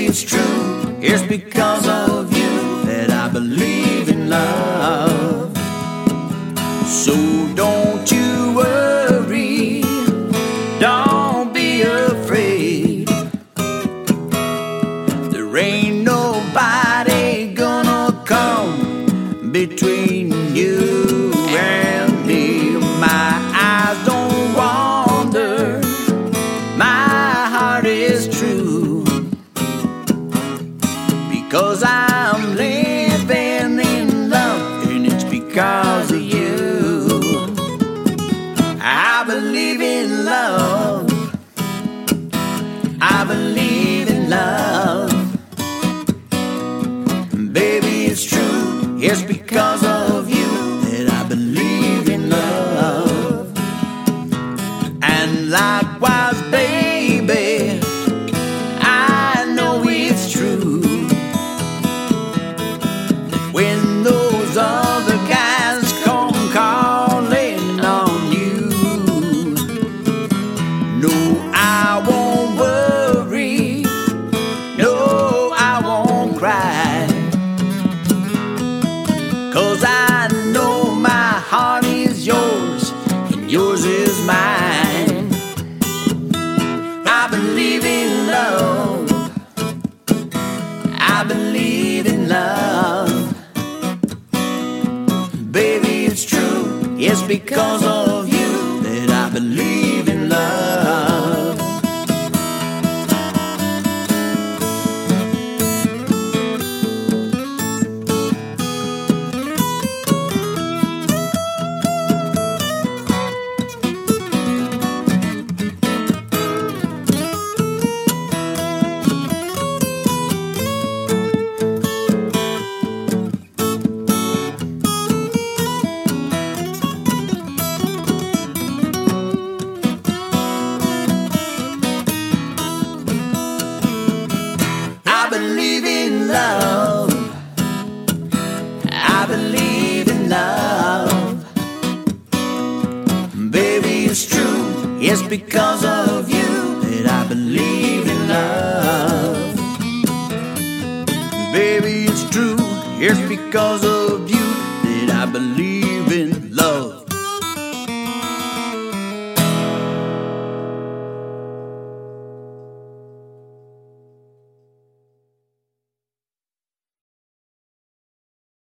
it's true. It's because of you that I believe in love. So don't you worry, don't be afraid. There ain't nobody gonna come between you and me. My eyes don't wander, my heart is true, because I'm living in love, and it's because of you. I believe in love, I believe in love. Baby, it's true, it's because of you that I believe in love. And likewise, baby, I know it's true that when those other guys come calling on you, no, I won't worry, no, I won't cry, 'cause I know my heart is yours and yours is mine. I believe in love, I believe in love. Baby, it's true, it's because of you that I believe in love. I believe in love, I believe in love. Baby, it's true, it's because of you that I believe in love. Baby, it's true, it's because of you that I believe